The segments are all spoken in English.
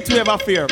Eat wave affair.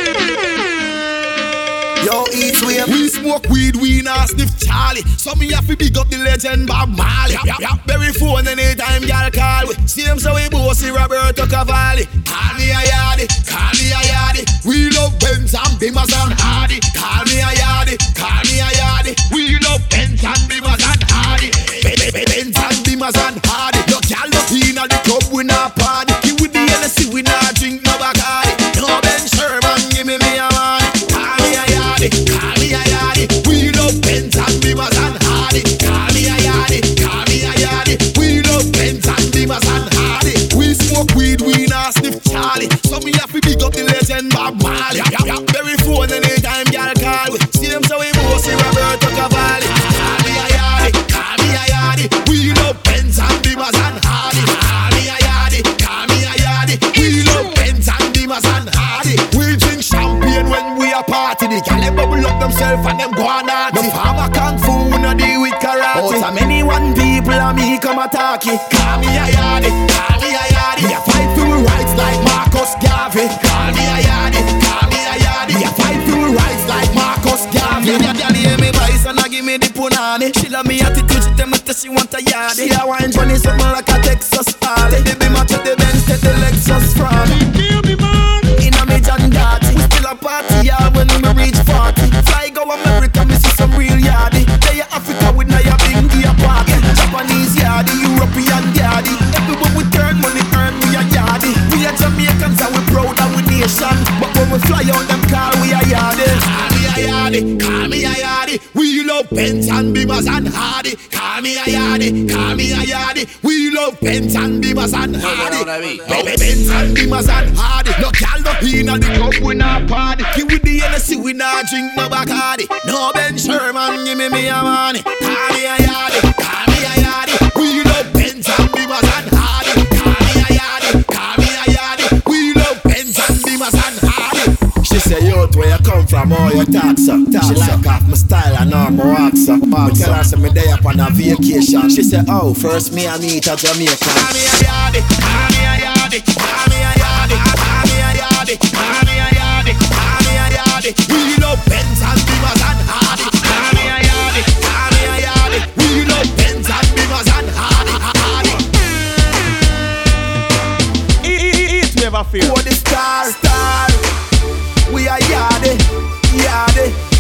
Yo, eat wave. We smoke weed, we not sniff Charlie. So me have to big up the legend Bob Marley. Very phone anytime y'all call we. Same so we bossy Roberto Cavalli. Call me a yardie, call me a yardie. We love Benz and Bimmers and Hardy. Call me a yardie, call me a yardie. We love Benz and Bimmers and Hardy. Benz and Bimmers and Hardy. No y'all not in at the club, we not party. You with the NSC, we not drink no Bacardi. No Ben Sherman, give me a man. Call me a yardie, call me a yardie. We love Benz and Bimmers and Hardy. Call me a yardie, call me a yardie. We love Benz and Bimmers and Hardy. We smoke weed, we not sniff Charlie. So me have to big up the legend Bob Marley. Very phone anytime y'all call we. Same so we bossy Roberto Cavalli. Call me a yardie, call me a yardie. We love Benz and Bimmers and Hardy. Call me a yardie, call me a yardie. We love Benz and Bimmers and Hardy. We drink champagne when we are party. The gal them bubble up themselves and them go on naughty. No farmer can't fool, no deal with karate. But so many one people and me come attack it. Call me a yardie, call me a yardie. Me a fight for my rights like Marcus Garvey. Call me a yardie, call me a yardie. Me a fight for my rights like Marcus Garvey. Me a gal hear me voice and I give me the punani. She love me attitude, she tell me that she want a yardie. She a wine funny something like a Texas Harley. They be my to the Benz, take the Lexus from. Kill me, man. Inna me John Darty, we still a party hard when we reach 40. Fly go America, me see some real yardie. They Africa with Naya Bing, gear party. Japanese yardie, European yardie. Everywhere we turn, money earn, we a yardie. We are Jamaicans and we proud of we nation. But when we fly on them car, we a yardie. Call me a yardie, call me a yardie. We love Benz and Bimmers and Hardy. Call me a yardie, call me a yardie. We love Benz and Bimmers and Hardy. Benz and Bimmers and Hardy. No gal no in at the club, we not party. You with the NSC, we not drink no Bacardi. No Ben Sherman, give me a money. Call me a yardie, call me a yardie. We love Benz and Bimmers and Hardy. Call me a yardie, call me a yardie. We love Benz and Bimmers and Hardy. She say, yo, where you come from, all your taxa. She like off my style and all my wax. Me tell her say me day up on a vacation. She say, oh, first me and meet a Jamaican. Call me a yardie, call me a yardie, call me a yardie, call me a yardie, call me a yardie, call me a yardie. We love Benz and Bimmers and Hardy. Call me a yardie, call me a yardie. We love Benz and Bimmers and Hardy. Eat wave affair. For the star, we are yardie, yardie.